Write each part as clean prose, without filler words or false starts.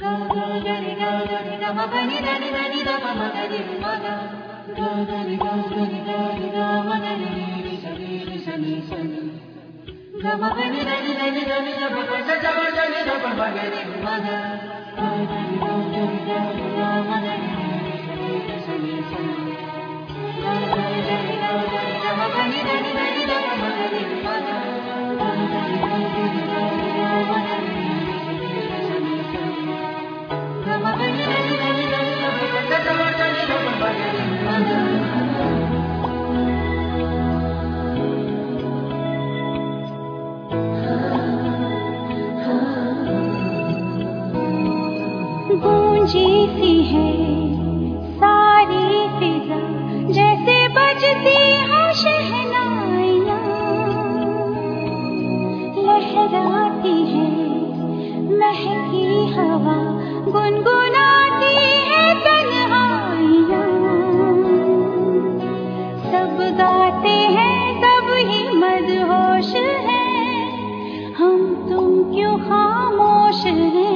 गूंजी सी है सारी फिजा, जैसे बजती हो शहनाइयाँ, लहराती है महकी हवा, गुनगुनाती है तन्हाइयाँ। सब गाते हैं सब ही मदहोश हैं, हम तुम क्यों खामोश हैं।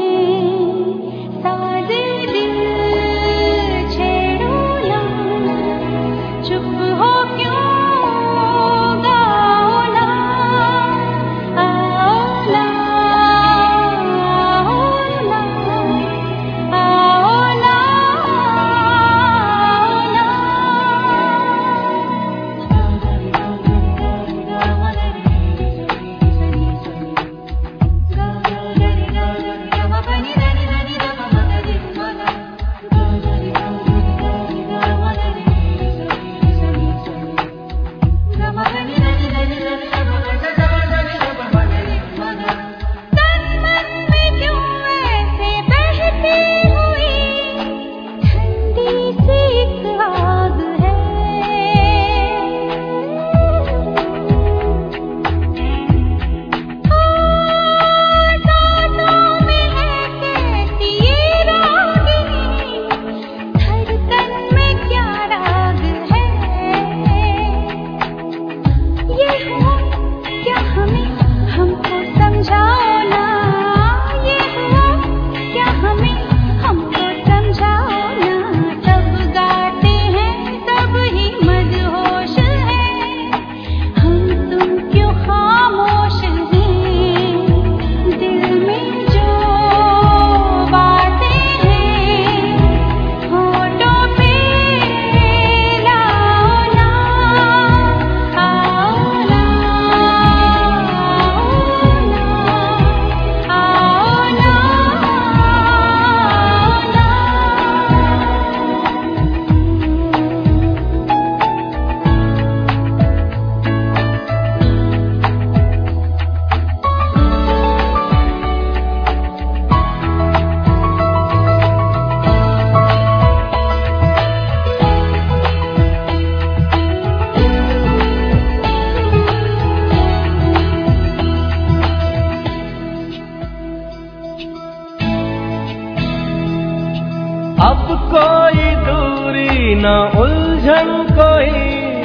अब कोई दूरी न उलझन कोई,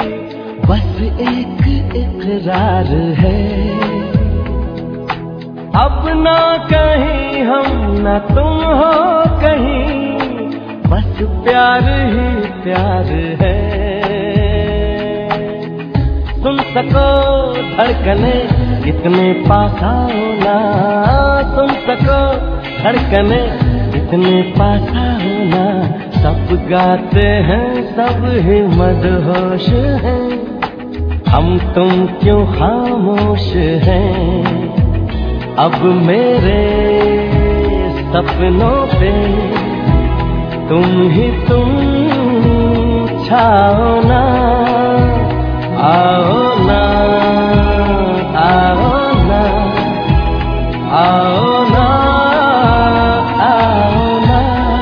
बस एक इकरार है। अब ना कहीं हम न तुम हो कहीं, बस प्यार ही प्यार है। सुन सको धड़कने कितने पास आओ ना, सुन सको धड़कने कितने पास आओ ना। सब गाते हैं सब ही मदहोश हैं, हम तुम क्यों खामोश हैं। अब मेरे सपनों पे तुम ही तुम छाओ ना। आओ ना आओ ना आओ ना आओ ना।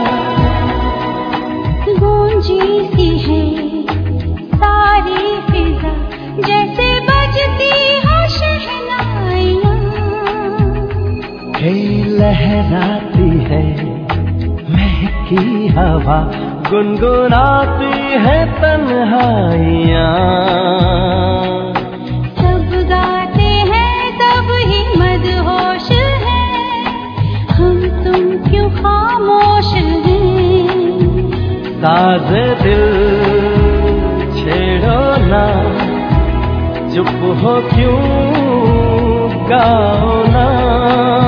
गूंजी सी है सारी फिजा, जैसे बजती हो शहनाइयाँ, हे लहराती है महकी हवा, गुनगुनाती है तन्हाइयाँ। सब गाते हैं सब ही मदहोश हैं, हम तुम क्यों खामोश हैं? साज दिल छेड़ो ना, चुप हो क्यों गाओ ना।